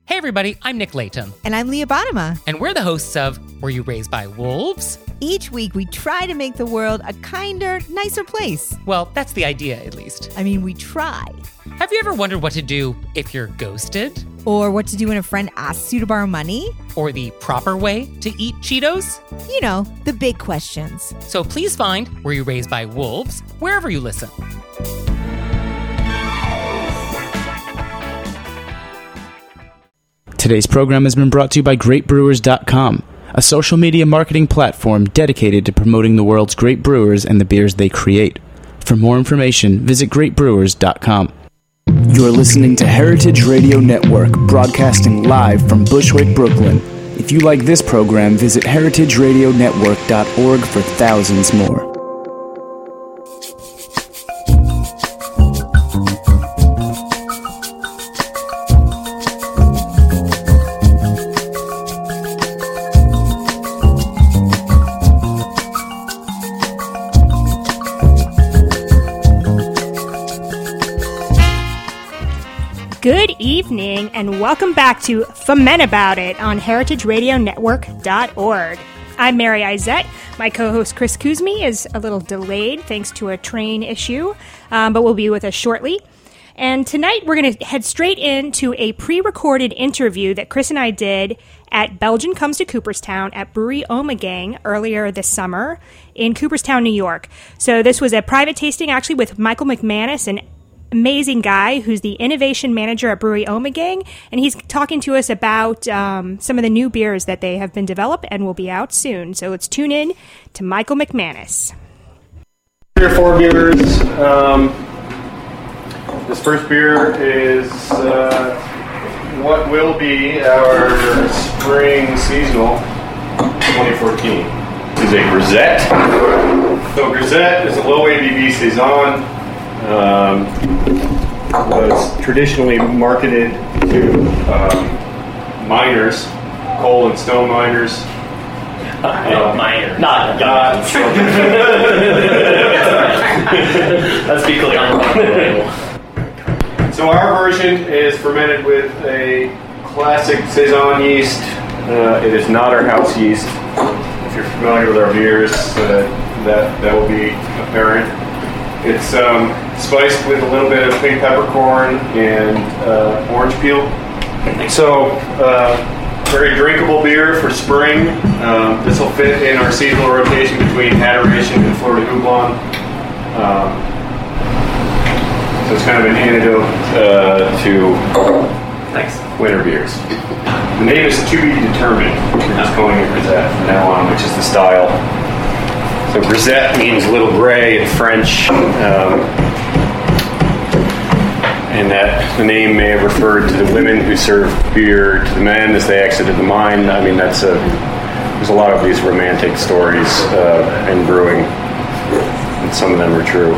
Hey everybody, I'm Nick Latham. And I'm Leah Bottima. And we're the hosts of Were You Raised by Wolves? Each week we try to make the world a kinder, nicer place. Well, that's the idea, at least. I mean, we try. Have you ever wondered what to do if you're ghosted? Or what to do when a friend asks you to borrow money? Or the proper way to eat Cheetos? You know, the big questions. So please find Were You Raised by Wolves wherever you listen. Today's program has been brought to you by GreatBrewers.com, a social media marketing platform dedicated to promoting the world's great brewers and the beers they create. For more information, visit GreatBrewers.com. You're listening to Heritage Radio Network, broadcasting live from Bushwick, Brooklyn. If you like this program, visit heritageradionetwork.org for thousands more. Good evening, and welcome back to Foment About It on heritageradionetwork.org. I'm Mary Izette. My co-host Chris Kuzmi is a little delayed thanks to a train issue, but will be with us shortly. And tonight we're going to head straight into a pre-recorded interview that Chris and I did at Belgian Comes to Cooperstown at Brewery Ommegang earlier this summer in Cooperstown, New York. So this was a private tasting actually with Michael McManus, an amazing guy who's the innovation manager at Brewery Ommegang, and he's talking to us about some of the new beers that they have been developed and will be out soon. So let's tune in to Michael McManus. 3 or 4 beers. This first beer is what will be our spring seasonal 2014. This is a Grisette. So Grisette is a low ABV Saison. Was traditionally marketed to miners, coal and stone miners. Miners. Not guys. Let's be clear. So our version is fermented with a classic Saison yeast. It is not our house yeast. If you're familiar with our beers, that will be apparent. It's spiced with a little bit of pink peppercorn and orange peel. So, very drinkable beer for spring. This will fit in our seasonal rotation between Adoration and Florida Houblon. So it's kind of an antidote to winter beers. The name is to be determined. We're just calling it Grisette from now on, which is the style. So Grisette means little gray in French, and that the name may have referred to the women who served beer to the men as they exited the mine. I mean, there's a lot of these romantic stories in brewing, and some of them are true.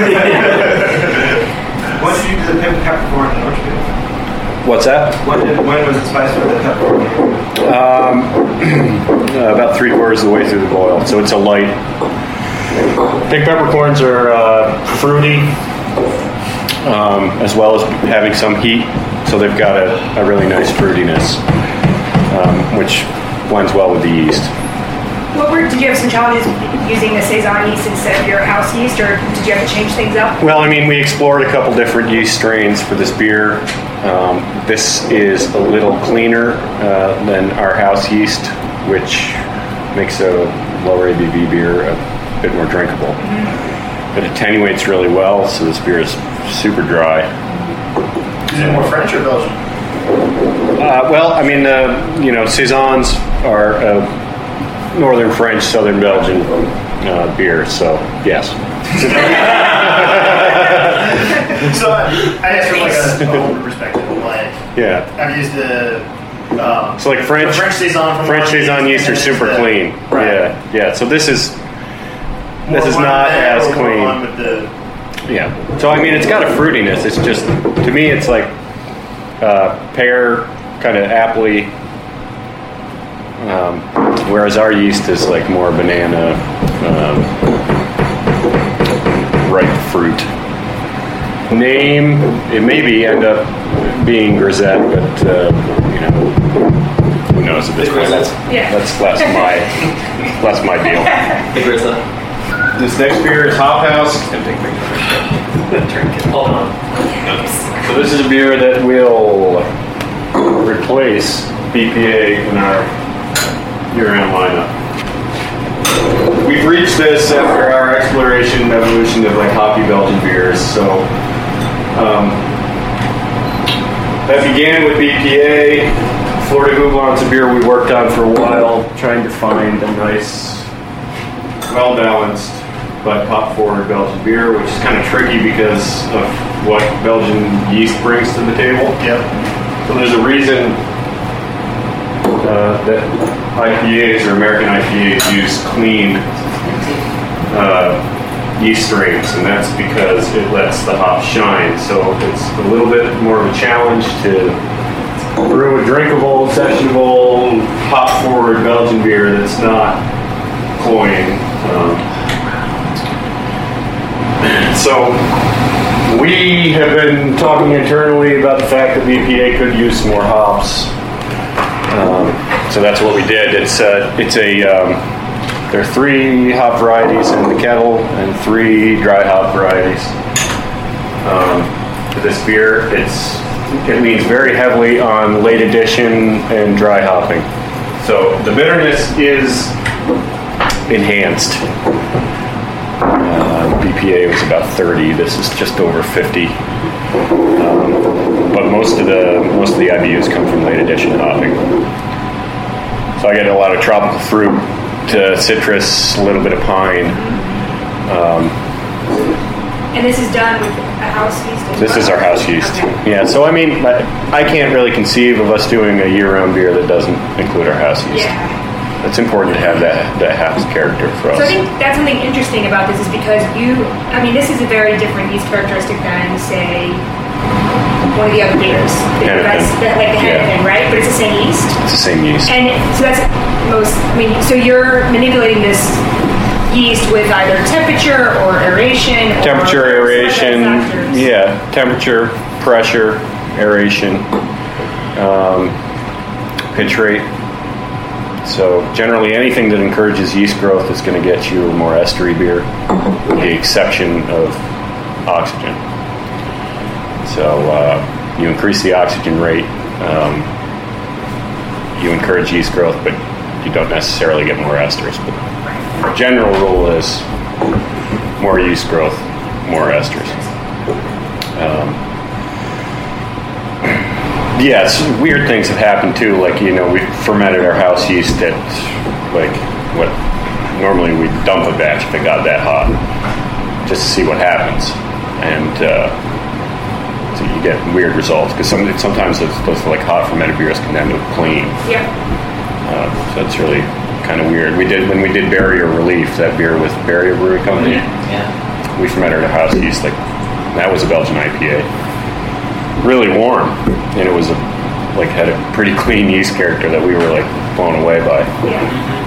What did you do to the peppercorn and orange peel? What's that? When was it spiced with the peppercorn? About 3/4 of the way through the boil, so it's a light. Pink peppercorns are fruity, as well as having some heat, so they've got a really nice fruitiness, which blends well with the yeast. Did you have some challenges using the Saison yeast instead of your house yeast, or did you have to change things up? Well, I mean, we explored a couple different yeast strains for this beer. This is a little cleaner than our house yeast, which makes a lower ABV beer a bit more drinkable. Mm-hmm. It attenuates really well, so this beer is super dry. Is it more French or Belgian? Well, I mean, Saisons are Northern French, Southern Belgian beer, so yes. So I guess from like a older perspective, yeah, I've used the so like French Saison yeast are super clean. Right. Yeah. So this is not as clean. Yeah. So I mean, it's got a fruitiness. It's just, to me, it's like pear, kind of apple-y. Whereas our yeast is like more banana, ripe fruit. Name, it maybe end up being Grisette, but Yeah. That's less my deal. Hey, Grizzly. This next beer is Hop House. Hold on. So this is a beer that will replace BPA in our year-round lineup. We've reached this after our exploration and evolution of like hoppy Belgian beers. So that began with BPA. Florida Houblon's a beer we worked on for a while, trying to find a nice, well-balanced but hop-forward Belgian beer, which is kind of tricky because of what Belgian yeast brings to the table. Yep. So there's a reason that IPAs or American IPAs use clean yeast strains, and that's because it lets the hops shine. So it's a little bit more of a challenge to brew a drinkable, sessionable, hop-forward Belgian beer that's not cloying. So we have been talking internally about the fact that BPA could use some more hops. So that's what we did. There are 3 hop varieties in the kettle and 3 dry hop varieties. For this beer, it leans very heavily on late addition and dry hopping. So the bitterness is enhanced. BPA was about 30. This is just over 50. But most of the IBUs come from late addition hopping. So I get a lot of tropical fruit, citrus, a little bit of pine. And this is done with a house yeast? This is our house yeast. Okay. Yeah, so I mean, I can't really conceive of us doing a year-round beer that doesn't include our house yeast. Yeah. It's important to have that house character for us. So I think that's something interesting about this is because this is a very different yeast characteristic than, say, one of the other beers. That's like the Hennepin, right? But it's the same yeast? It's the same yeast. And so that's so you're manipulating this yeast with either temperature or aeration? Temperature, pressure, aeration, pitch rate. So generally anything that encourages yeast growth is going to get you a more estery beer, with the exception of oxygen. So you increase the oxygen rate, you encourage yeast growth, but you don't necessarily get more esters. But the general rule is more yeast growth, more esters. Weird things have happened too. Like, we fermented our house yeast at normally we dump a batch if it got that hot, just to see what happens, and so you get weird results because sometimes those hot fermented beers can end up clean. Yeah. So it's really kind of weird. When we did Barrier Relief, that beer with Barrier Brewing Company. Yeah. We fermented our house yeast that was a Belgian IPA. Really warm, and it was had a pretty clean yeast character that we were blown away by. Yeah.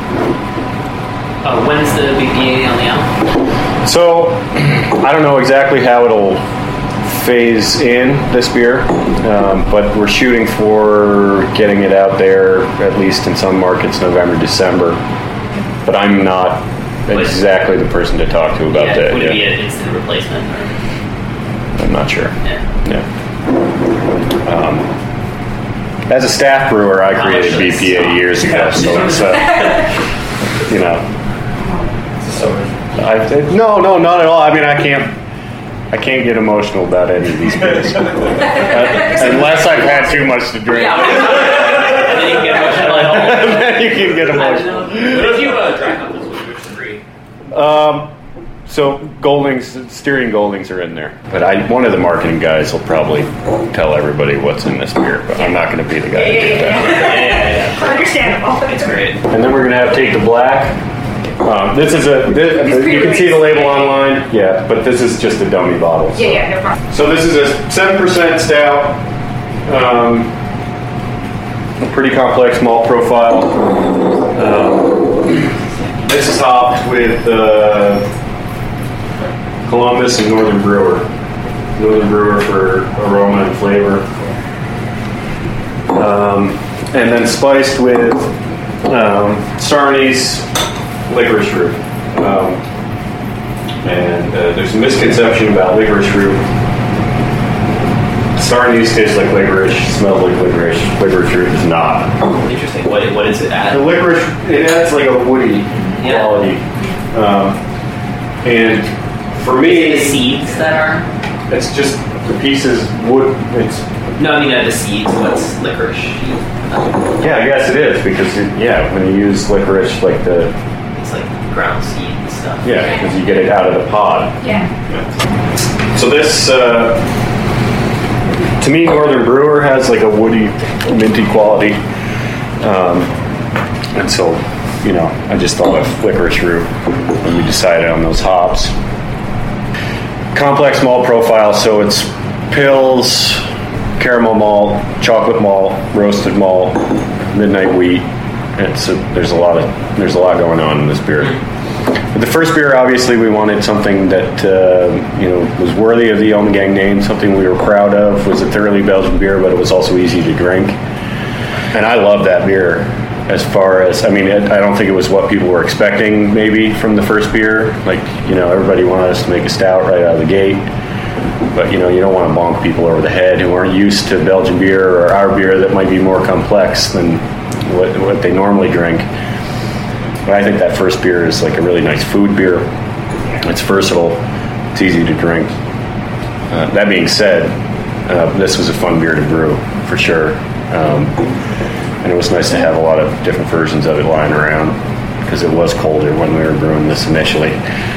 When's the BPA on the out? So I don't know exactly how it'll phase in this beer, but we're shooting for getting it out there at least in some markets November, December. But I'm not exactly the person to talk to about that. Would it be an instant replacement? I'm not sure. Yeah. As a staff brewer, I created BPA years ago, so it's no, not at all. I mean, I can't get emotional about any of these beers unless I've had too much to drink. Yeah, and then you can get emotional at home. Then you can get emotional. What did you dry hop this one? Which three? So Styrian Goldings are in there. But one of the marketing guys will probably tell everybody what's in this beer, but I'm not going to be the guy to do that. Yeah. Understandable. It's great. And then we're going to Take the Black. This is you can see the label online. Yeah, but this is just a dummy bottle. So. Yeah, no problem. So this is a 7% stout. A pretty complex malt profile. This is hopped with Columbus and Northern Brewer. Northern Brewer for aroma and flavor. And then spiced with star anise, licorice root. And there's a misconception about licorice root. Star anise tastes like licorice, smells like licorice. Licorice root is not. Interesting. What is it The at? licorice, it adds like a woody quality. And for me, The seeds that are? it's just the pieces wood. It's No, I mean the seeds. What's licorice? yeah, I guess it is because when you use licorice, like It's like ground seed and stuff. because you get it out of the pod. Yeah. So this, to me, Northern Brewer has like a woody, minty quality, and so I just thought of licorice root when we decided on those hops. Complex malt profile, so it's pills, caramel malt, chocolate malt, roasted malt, midnight wheat. There's a lot going on in this beer. But the first beer, obviously, we wanted something that was worthy of the Ommegang name, something we were proud of. Was a thoroughly Belgian beer, but it was also easy to drink. And I love that beer. As far as I don't think it was what people were expecting maybe from the first beer. Like everybody wanted us to make a stout right out of the gate. But you don't want to bonk people over the head who aren't used to Belgian beer or our beer that might be more complex than what they normally drink. But I think that first beer is like a really nice food beer. It's versatile. It's easy to drink. That being said, this was a fun beer to brew for sure. And it was nice to have a lot of different versions of it lying around because it was colder when we were brewing this initially.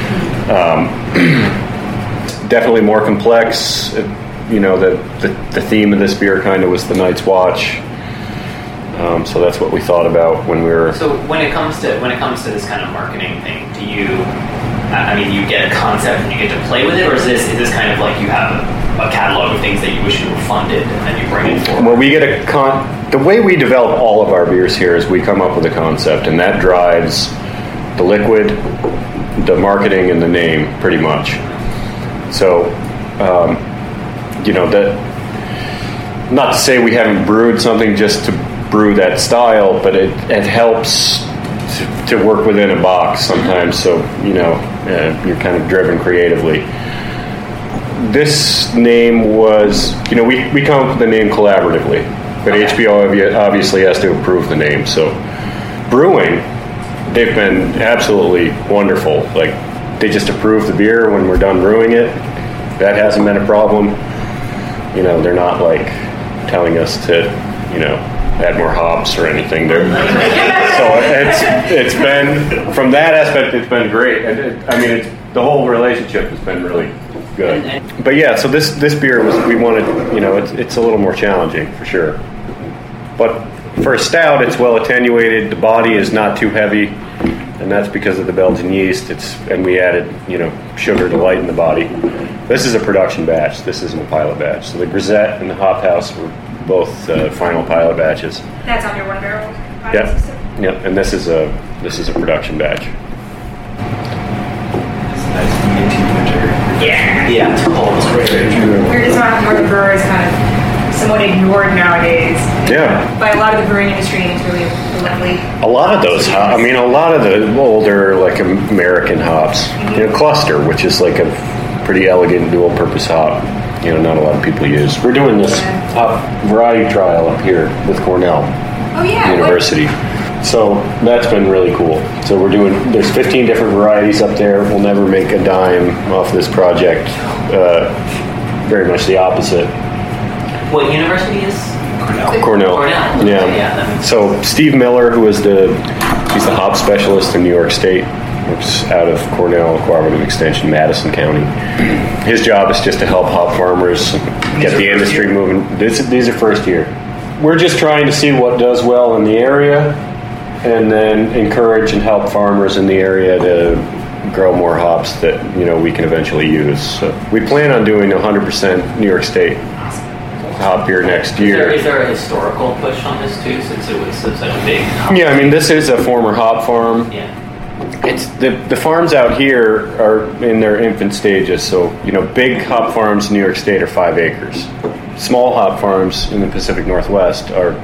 Definitely more complex. The theme of this beer kind of was the Night's Watch. So that's what we thought about when we were. So when it comes to this kind of marketing thing, do you? You get a concept and you get to play with it, or is this kind of like you have a catalog of things that you wish you were funded and then you bring it forward? Well, we get the way we develop all of our beers here is we come up with a concept, and that drives the liquid, the marketing, and the name pretty much. So, that not to say we haven't brewed something just to brew that style, but it helps to work within a box sometimes. So you're kind of driven creatively. This name was, we come up with the name collaboratively, but HBO obviously has to approve the name. So brewing, they've been absolutely wonderful. Like they just approve the beer when we're done brewing it. That hasn't been a problem. They're not like telling us to, add more hops or anything. So it's been, from that aspect, it's been great. The whole relationship has been really good. But yeah, so this beer we wanted, it's a little more challenging for sure. But for a stout, it's well attenuated. The body is not too heavy, and that's because of the Belgian yeast. And we added, sugar to lighten the body. This is a production batch. This isn't a pilot batch. So the Grisette and the Hop House were both final pilot batches. That's on your one barrel. Yep. And this is a production batch. Yeah. We're just on Northern Brewer is kind of somewhat ignored nowadays. Yeah. By a lot of the brewing industry, and it's really lovely. A lot of those, a lot of the older like American hops, Cluster, which is like a pretty elegant dual-purpose hop. Not a lot of people use. We're doing this hop variety trial up here with Cornell University. So that's been really cool. So there's 15 different varieties up there. We'll never make a dime off this project. Very much the opposite. What university is Cornell. Yeah. So Steve Miller, he's the hop specialist in New York State, works out of Cornell Cooperative Extension, Madison County. His job is just to help hop farmers get the industry moving. These are first year. We're just trying to see what does well in the area, and then encourage and help farmers in the area to grow more hops that we can eventually use. So we plan on doing 100% New York State hop beer next year. Is there a historical push on this too, since it was such a big hop? Yeah, this is a former hop farm. Yeah. It's the farms out here are in their infant stages. So big hop farms in New York State are 5 acres. Small hop farms in the Pacific Northwest are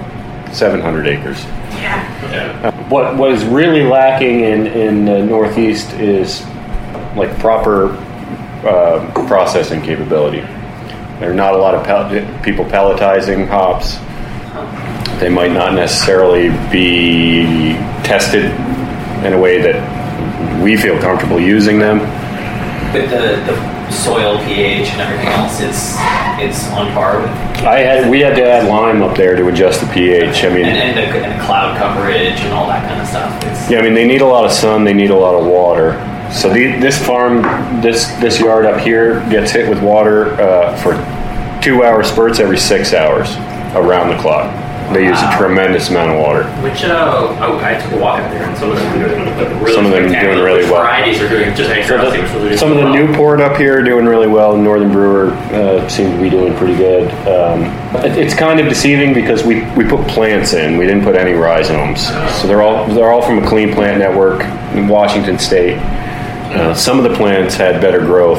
700 acres. What is really lacking in the Northeast is like proper processing capability. There are not a lot of people pelletizing hops. They might not necessarily be tested in a way that we feel comfortable using them. But the soil pH and everything else, it's on par with. We had to add lime up there to adjust the pH. I mean, and the cloud coverage and all that kind of stuff. I mean, they need a lot of sun. They need a lot of water. So this farm, this yard up here gets hit with water for 2-hour spurts every 6 hours around the clock. They use a tremendous amount of water. Which I took a walk out there, and some of them are doing really some of them doing really well. Varieties are doing just interesting. Some of the Newport up here are doing really well. Northern Brewer seems to be doing pretty good. It's kind of deceiving because we put plants in. We didn't put any rhizomes, so they're all from a clean plant network in Washington State. Some of the plants had better growth.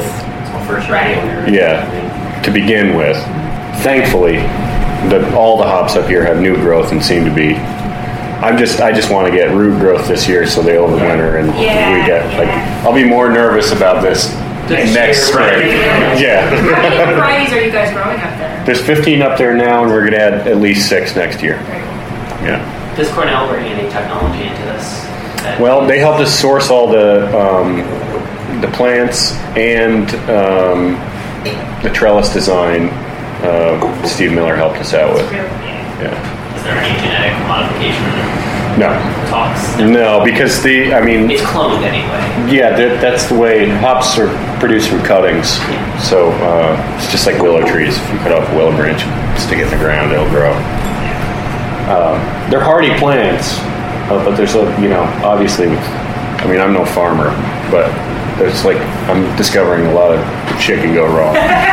Yeah, to begin with. Thankfully, all the hops up here have new growth and seem to be. I just want to get root growth this year so they overwinter and we get I'll be more nervous about this next spring. Yeah. How many varieties are you guys growing up there? There's 15 up there now, and we're going to add at least 6 next year. Yeah. Does Cornell bring any technology into this? Well, they helped us source all the plants and the trellis design. Steve Miller helped us out with. Yeah. Is there any genetic modification No. talks? No, because it's cloned anyway. Yeah, that's the way hops are produced from cuttings. So it's just like willow trees. If you cut off a willow branch, stick it in the ground, it'll grow. They're hardy plants, but there's obviously. I'm no farmer, but there's I'm discovering a lot of shit can go wrong.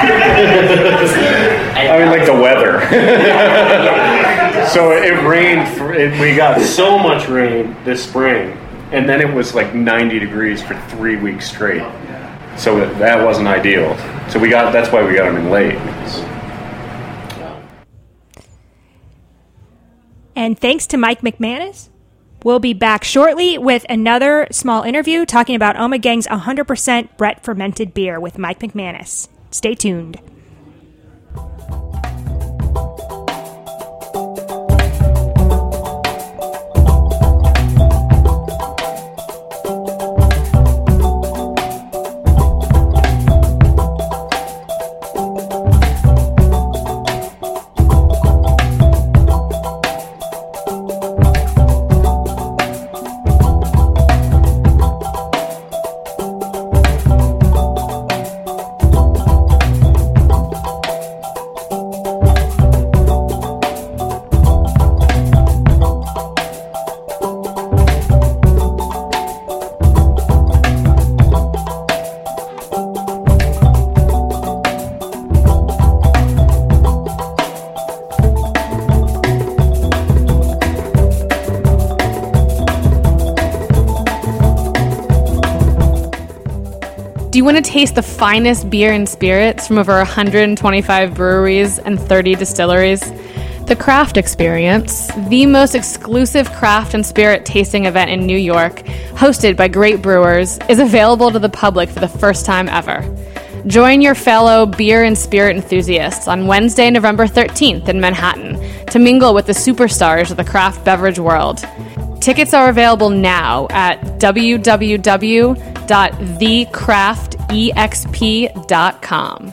Like the weather. So it rained. We got so much rain this spring, and then it was 90 degrees for 3 weeks straight. So that wasn't ideal. So that's why we got them in late. And thanks to Mike McManus. We'll be back shortly with another small interview talking about Ommegang's 100% Brett fermented beer with Mike McManus. Stay tuned. Do you want to taste the finest beer and spirits from over 125 breweries and 30 distilleries? The Craft Experience, the most exclusive craft and spirit tasting event in New York, hosted by great brewers, is available to the public for the first time ever. Join your fellow beer and spirit enthusiasts on Wednesday, November 13th in Manhattan to mingle with the superstars of the craft beverage world. Tickets are available now at www.thecraftexp.com.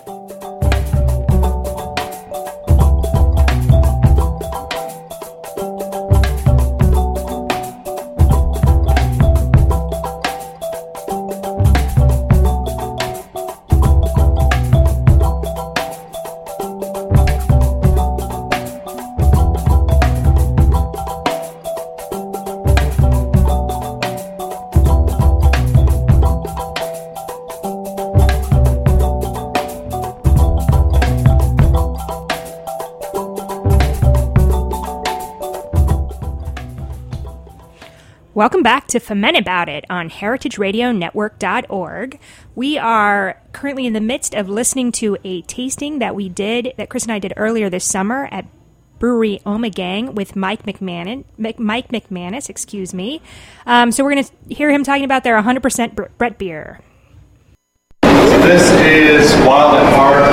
Welcome back to Ferment About It on heritageradionetwork.org. We are currently in the midst of listening to a tasting that Chris and I did earlier this summer at Brewery Omegang with Mike McManus, excuse me. So we're going to hear him talking about their 100% Brett beer. This is Wild at Heart.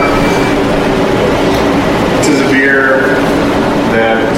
This is a beer that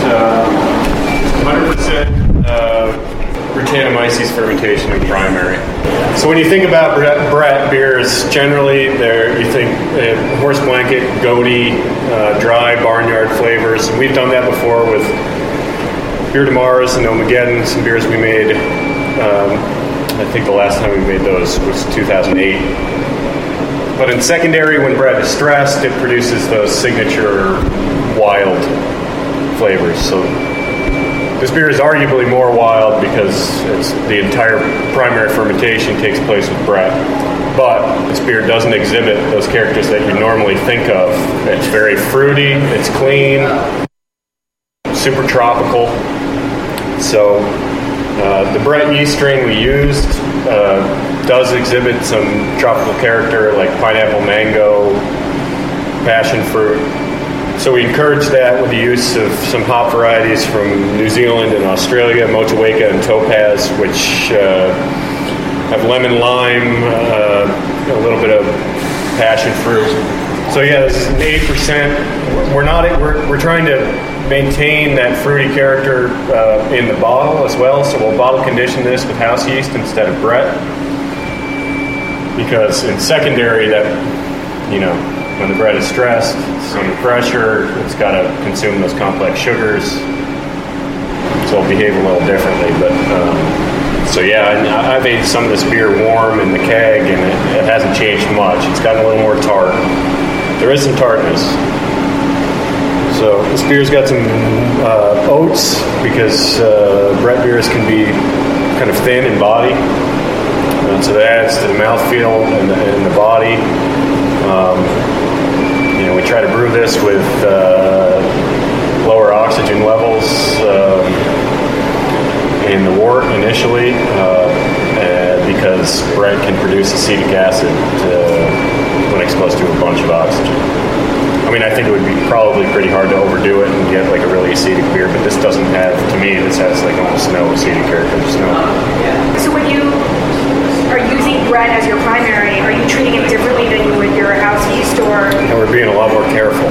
100% Brettanomyces fermentation and primary. So when you think about Brett beers, generally you think horse blanket, goaty, dry barnyard flavors. And we've done that before with Beer to Mars and Omegeddon, some beers we made. I think the last time we made those was 2008. But in secondary, when Brett is stressed, it produces those signature wild flavors. So this beer is arguably more wild because the entire primary fermentation takes place with Brett. But this beer doesn't exhibit those characters that you normally think of. It's very fruity, it's clean, super tropical. So the Brett yeast strain we used does exhibit some tropical character like pineapple, mango, passion fruit. So we encourage that with the use of some hop varieties from New Zealand and Australia, Motueka and Topaz, which have lemon, lime, a little bit of passion fruit. So yeah, this is an 8%. We're trying to maintain that fruity character in the bottle as well. So we'll bottle condition this with house yeast instead of Brett, because in secondary when the bread is stressed, it's under pressure, it's got to consume those complex sugars, so it'll behave a little differently. But I've ate some of this beer warm in the keg, and it hasn't changed much. It's gotten a little more tart. There is some tartness. So this beer's got some oats, because Brett beers can be kind of thin in body, and so that adds to the mouthfeel and the body. We try to brew this with lower oxygen levels in the wort initially, because Brett can produce acetic acid when exposed to a bunch of oxygen. I mean, I think it would be probably pretty hard to overdo it and get like a really acetic beer, but this has like almost no acetic character. So when you are using Brett as your primary, are you treating it differently than you would your house yeast, or? And we're being a lot more careful.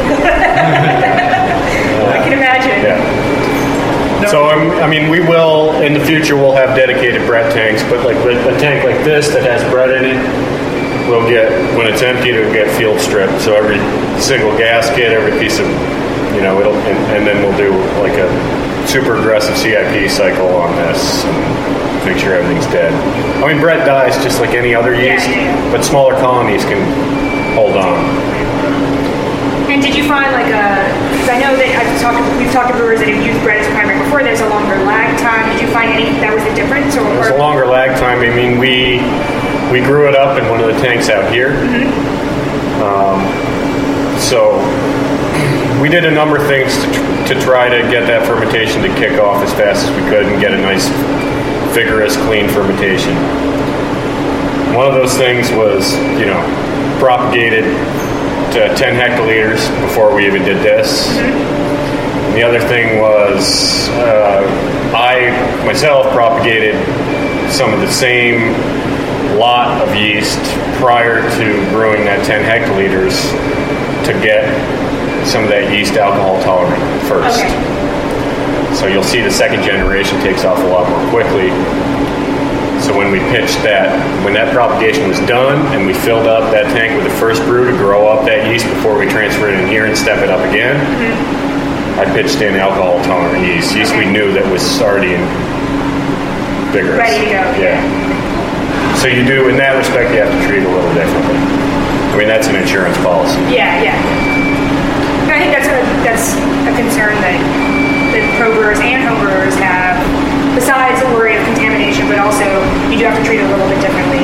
I can imagine. Yeah. So we will in the future we'll have dedicated Brett tanks, but like a tank like this that has Brett in it, we'll get, when it's emptied, it'll get field stripped. So every single gasket, every piece of, and then we'll do like a super aggressive CIP cycle on this. Make sure everything's dead. Brett dies just like any other yeast, but smaller colonies can hold on. And did you find because I know that we've talked to brewers that have used Brett as primary before, there's a longer lag time. Did you find that was the difference? There's a longer lag time. We grew it up in one of the tanks out here. Mm-hmm. So we did a number of things to try to get that fermentation to kick off as fast as we could and get a nice vigorous, clean fermentation. One of those things was, propagated to 10 hectoliters before we even did this. Mm-hmm. The other thing was I myself propagated some of the same lot of yeast prior to brewing that 10 hectoliters to get some of that yeast alcohol tolerant first. Okay. So you'll see the second generation takes off a lot more quickly. So when we pitched when that propagation was done and we filled up that tank with the first brew to grow up that yeast before we transfer it in here and step it up again, I pitched in alcohol tolerant yeast we knew that was already vigorous. Ready to go. Yeah. So you do, in that respect, you have to treat it a little differently. That's an insurance policy. Yeah. I think that's a concern that pro brewers and home brewers have, besides the worry of contamination, but also you do have to treat it a little bit differently.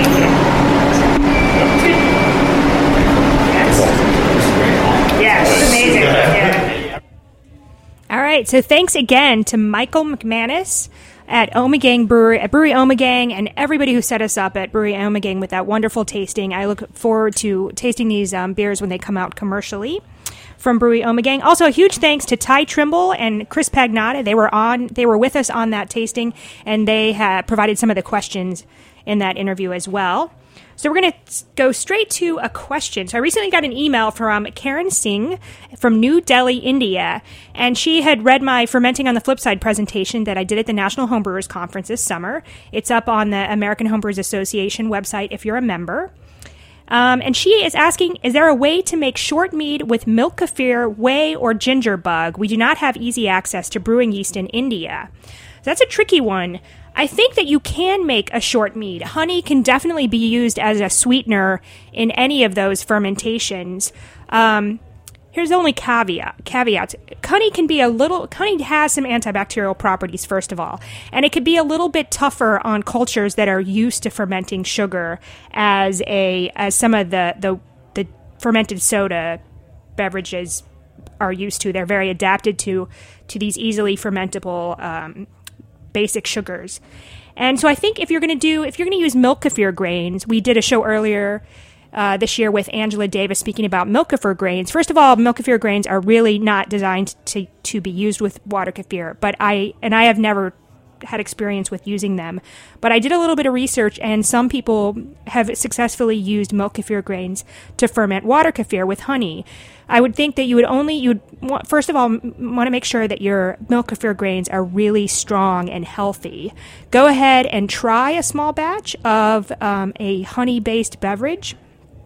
Yes, it's amazing. Yeah. All right, so thanks again to Michael McManus at Omegang Brewery, at Brewery Omegang, and everybody who set us up at Brewery Omegang with that wonderful tasting. I look forward to tasting these beers when they come out commercially. from Brewery Ommegang. Also, a huge thanks to Ty Trimble and Chris Pagnotta. They were with us on that tasting, and they had provided some of the questions in that interview as well. So we're going to go straight to a question. So I recently got an email from Karen Singh from New Delhi, India, and she had read my Fermenting on the Flip Side presentation that I did at the National Homebrewers Conference this summer. It's up on the American Homebrewers Association website if you're a member. And she is asking, is there a way to make short mead with milk kefir, whey, or ginger bug? We do not have easy access to brewing yeast in India. So that's a tricky one. I think that you can make a short mead. Honey can definitely be used as a sweetener in any of those fermentations. Here's the only caveats. Honey has some antibacterial properties, first of all, and it could be a little bit tougher on cultures that are used to fermenting sugar as some of the fermented soda beverages are used to. They're very adapted to these easily fermentable basic sugars. And so I think if you're going to use milk kefir grains, we did a show earlier this year with Angela Davis speaking about milk kefir grains. First of all, milk kefir grains are really not designed to be used with water kefir, but I have never had experience with using them. But I did a little bit of research, and some people have successfully used milk kefir grains to ferment water kefir with honey. I would think that you would first of all want to make sure that your milk kefir grains are really strong and healthy. Go ahead and try a small batch of a honey-based beverage,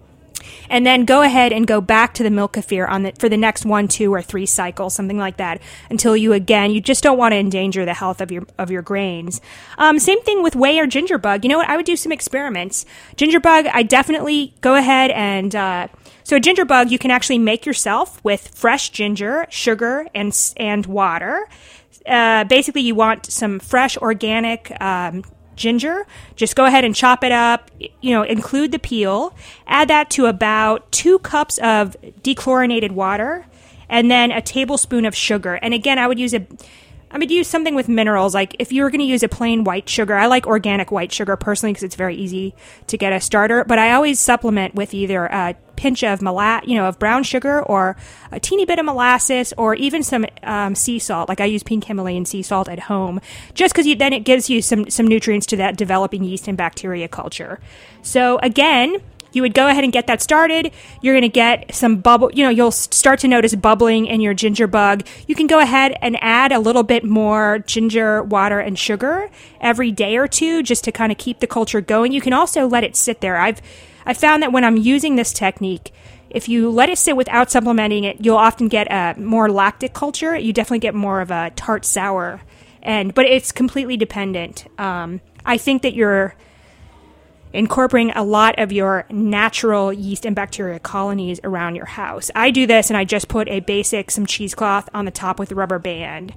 and then go ahead and go back to the milk kefir for the next 1, 2, or 3 cycles, something like that, until you just don't want to endanger the health of your grains. Same thing with whey or ginger bug. You know what? I would do some experiments. Ginger bug, I definitely go ahead and so a ginger bug you can actually make yourself with fresh ginger, sugar, and water. Basically, you want some fresh organic ginger. Just go ahead and chop it up, include the peel, add that to about 2 cups of dechlorinated water, and then a tablespoon of sugar. And again, I would use something with minerals. Like if you were going to use a plain white sugar, I like organic white sugar personally because it's very easy to get a starter, but I always supplement with either a pinch of of brown sugar, or a teeny bit of molasses, or even some sea salt. Like I use pink Himalayan sea salt at home, just because then it gives you some nutrients to that developing yeast and bacteria culture. So again, you would go ahead and get that started. You're going to get some bubble, you'll start to notice bubbling in your ginger bug. You can go ahead and add a little bit more ginger, water, and sugar every day or two just to kind of keep the culture going. You can also let it sit there. I found that when I'm using this technique, if you let it sit without supplementing it, you'll often get a more lactic culture. You definitely get more of a tart sour, but it's completely dependent. I think that you're incorporating a lot of your natural yeast and bacteria colonies around your house. I do this, and I just put some cheesecloth on the top with a rubber band.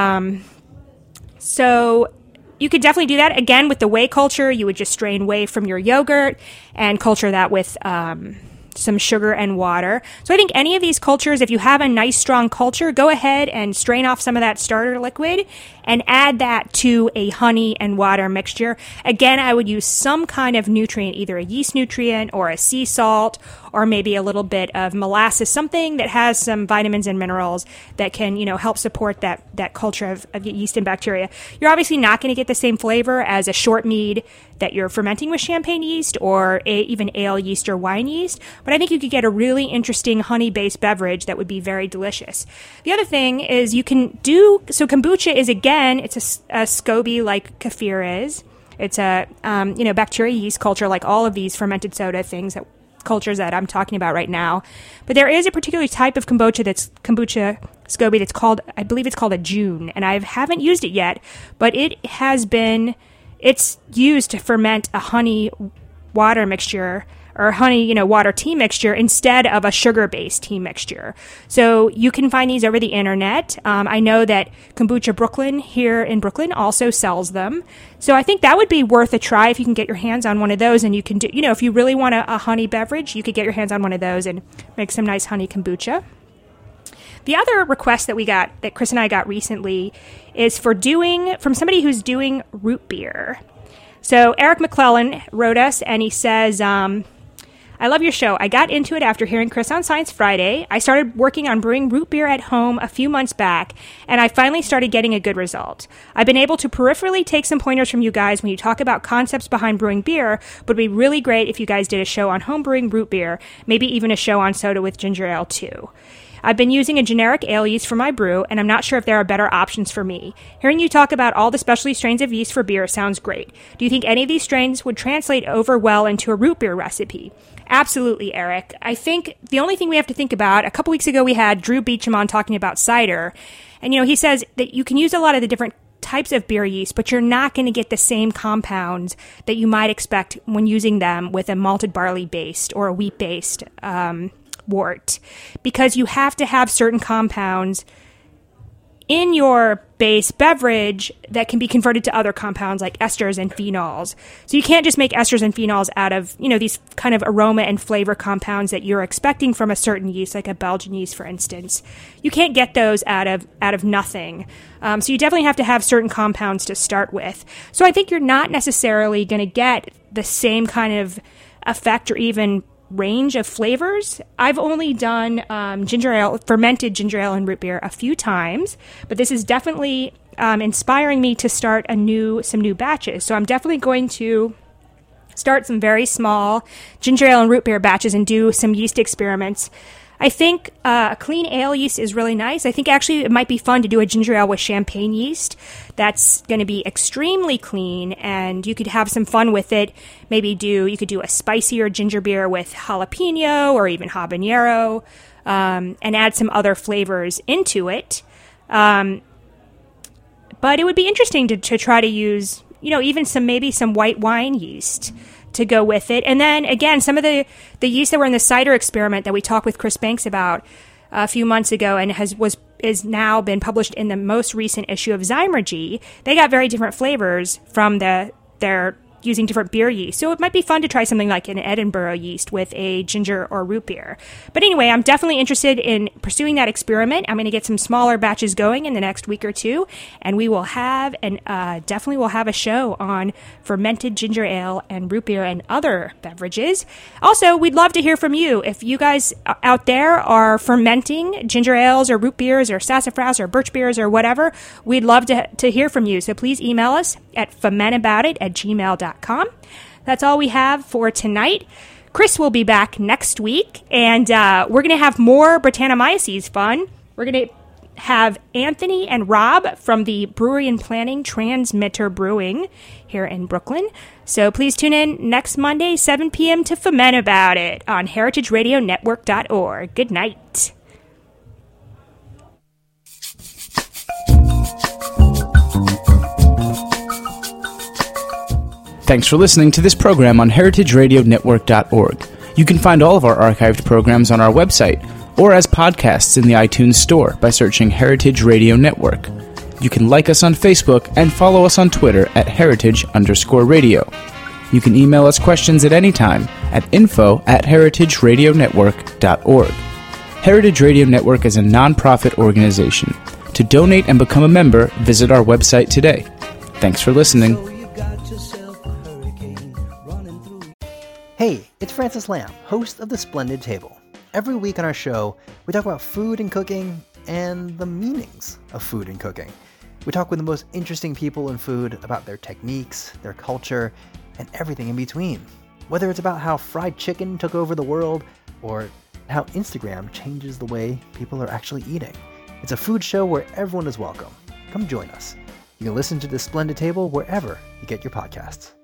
So you could definitely do that. Again, with the whey culture, you would just strain whey from your yogurt and culture that with some sugar and water. So I think any of these cultures, if you have a nice strong culture, go ahead and strain off some of that starter liquid and add that to a honey and water mixture. Again, I would use some kind of nutrient, either a yeast nutrient or a sea salt, or maybe a little bit of molasses, something that has some vitamins and minerals that can, help support that culture of yeast and bacteria. You're obviously not going to get the same flavor as a short mead that you're fermenting with champagne yeast or even ale yeast or wine yeast, but I think you could get a really interesting honey-based beverage that would be very delicious. The other thing is kombucha is, again, it's a SCOBY like kefir is. It's a, bacteria yeast culture like all of these fermented soda cultures that I'm talking about right now. But there is a particular type of kombucha SCOBY that's called, I believe it's called a June, and I haven't used it yet, but it's used to ferment a honey water mixture or honey, water tea mixture instead of a sugar-based tea mixture. So you can find these over the internet. I know that Kombucha Brooklyn here in Brooklyn also sells them. So I think that would be worth a try if you can get your hands on one of those. And you can do, if you really want a honey beverage, you could get your hands on one of those and make some nice honey kombucha. The other request that Chris and I got recently is from somebody who's doing root beer. So Eric McClellan wrote us, and he says, I love your show. I got into it after hearing Chris on Science Friday. I started working on brewing root beer at home a few months back, and I finally started getting a good result. I've been able to peripherally take some pointers from you guys when you talk about concepts behind brewing beer, but it'd be really great if you guys did a show on home brewing root beer, maybe even a show on soda with ginger ale too. I've been using a generic ale yeast for my brew, and I'm not sure if there are better options for me. Hearing you talk about all the specialty strains of yeast for beer sounds great. Do you think any of these strains would translate over well into a root beer recipe? Absolutely, Eric. I think the only thing we have to think about, a couple weeks ago we had Drew Beecham on talking about cider, and he says that you can use a lot of the different types of beer yeast, but you're not going to get the same compounds that you might expect when using them with a malted barley based or a wheat based wort, because you have to have certain compounds in your base beverage that can be converted to other compounds like esters and phenols. So you can't just make esters and phenols out of, these kind of aroma and flavor compounds that you're expecting from a certain yeast, like a Belgian yeast, for instance. You can't get those out of nothing. So you definitely have to have certain compounds to start with. So I think you're not necessarily going to get the same kind of effect or even range of flavors. I've only done fermented ginger ale and root beer a few times, but this is definitely inspiring me to start some new batches. So I'm definitely going to start some very small ginger ale and root beer batches and do some yeast experiments. I think a clean ale yeast is really nice. I think actually it might be fun to do a ginger ale with champagne yeast. That's going to be extremely clean, and you could have some fun with it. You could do a spicier ginger beer with jalapeno or even habanero, and add some other flavors into it. But it would be interesting to try to use, even some white wine yeast to go with it. And then again, some of the yeast that were in the cider experiment that we talked with Chris Banks about a few months ago and is now been published in the most recent issue of Zymergy, they got very different flavors from their using different beer yeast. So it might be fun to try something like an Edinburgh yeast with a ginger or root beer. But anyway, I'm definitely interested in pursuing that experiment. I'm going to get some smaller batches going in the next week or two, and we will have definitely will have a show on fermented ginger ale and root beer and other beverages. Also, we'd love to hear from you. If you guys out there are fermenting ginger ales or root beers or sassafras or birch beers or whatever, we'd love to hear from you. So please email us at fermentaboutit@gmail.com. That's all we have for tonight. Chris will be back next week, and we're going to have more Britannomyces fun. We're going to have Anthony and Rob from the Brewery and Planning Transmitter Brewing here in Brooklyn. So please tune in next Monday, 7 p.m. to Ferment About It on heritageradionetwork.org. Good night. Thanks for listening to this program on heritageradionetwork.org. You can find all of our archived programs on our website or as podcasts in the iTunes Store by searching Heritage Radio Network. You can like us on Facebook and follow us on Twitter at @heritage_radio. You can email us questions at any time at info@heritageradionetwork.org. Heritage Radio Network is a non-profit organization. To donate and become a member, visit our website today. Thanks for listening. Hey, it's Francis Lamb, host of The Splendid Table. Every week on our show, we talk about food and cooking and the meanings of food and cooking. We talk with the most interesting people in food about their techniques, their culture, and everything in between. Whether it's about how fried chicken took over the world or how Instagram changes the way people are actually eating. It's a food show where everyone is welcome. Come join us. You can listen to The Splendid Table wherever you get your podcasts.